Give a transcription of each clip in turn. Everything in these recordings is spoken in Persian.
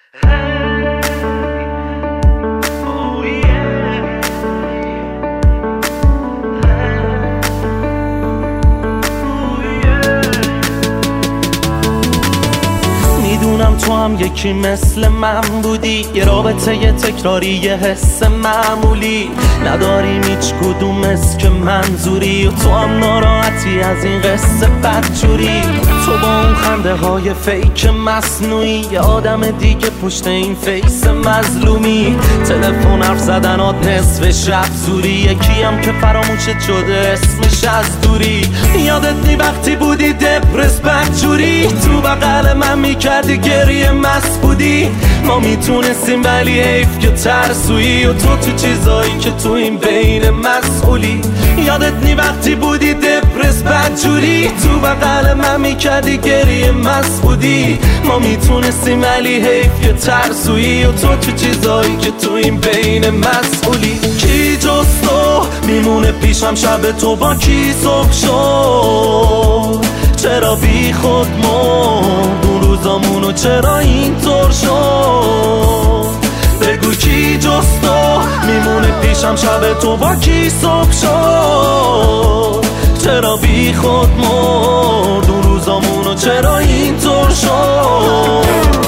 میدونم تو هم یکی مثل من بودی، یه رابطه یه تکراری، یه حس معمولی نداریم هیچ کدوم که منظوری، و تو هم ناراحتی از این قصه بدجوری. تو با اون خنده های فیک مصنوعی، یه آدم دیگه پشت این فیس مظلومی. تلفن حرف زدنات نصف شب زوری، یکی هم که فراموشت شده اسمش از دوری. یادت نی وقتی بودی دپرس بدجوری، تو بغل من میکردی گریه مست بودی. ما میتونستیم ولی حیف که ترسویی، و تو چیزایی که تو این بین مسئولی. یادت نی وقتی بودی دپرس بدجوری، تو بغل من میکردی گریه مست بودی. ما میتونستیم ولی حیف که ترسویی، و تو چیزایی که تو این بین مسئولی. کی جز تو میمونه پیشم شب تو با کی صبح شد؟ چرا بی خود مرد اون روزامونو، چرا اینطور شد؟ بگو کی جز تو میمونه پیشم شب تو با کی صبح شد؟ چرا بی خود مرد اون روزامونو، چرا اینطور شد؟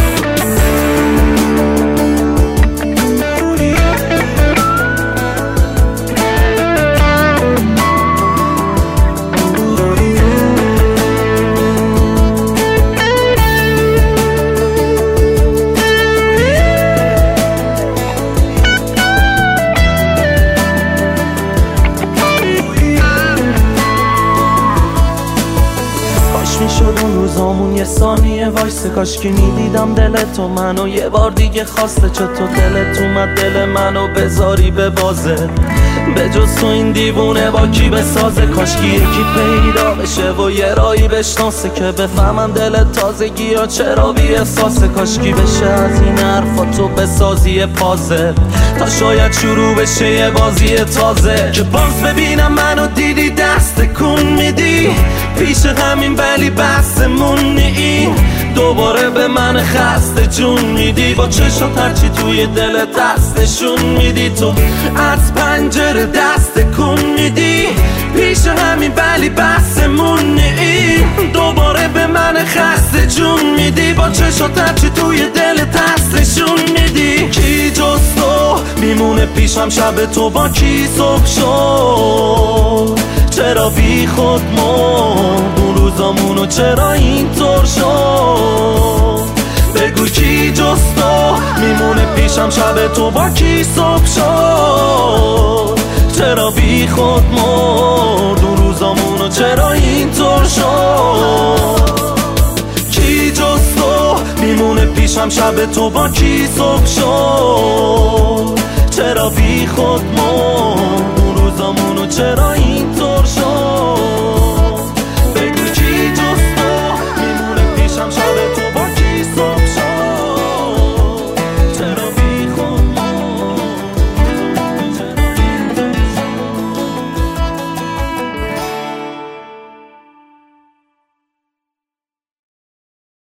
میشد اون روزامون یه ثانیه وایسه، کاش که میدیدم دلتو منو یه بار دیگه خواسته. چطور دلت اومد دل منو بذاری به بازه؟ به جز تو این دیوونه با کی بسازه؟ کاش که یکی پیدا بشه و یه رایی بشناسه، که بفهمم دلت تازگی یا چرا بی احساسه. کاش کی بشه از این حرفا تو بسازی پازه، تا شاید شروع بشه یه بازی تازه. که باز ببینم منو دیدی دست کن میدی پیش همین، ولی بحثمون نی. دوباره به من خسته جون میدی، با چشات هرچی توی دلت دستشون میدی. تو از پنجره دست کن میدی پیش همین، ولی بحثمون نی. دوباره به من خسته جون میدی، با چشات هرچی توی دلت دستشون میدی. کی جز تو میمونه پیشم شب تو با کی صبح شد؟ چرا بی خود مرد اون روزامونو، چرا اینطور شد؟ بگو کی جز تو میمونه پیشم شب تو با کی صبح شد؟ چرا بی خود مرد اون روزامونو، چرا اینطور شد؟ کی جز تو میمونه پیشم شب تو با کی صبح شد؟ چرا بی خود مرد اون روزامونو، چرا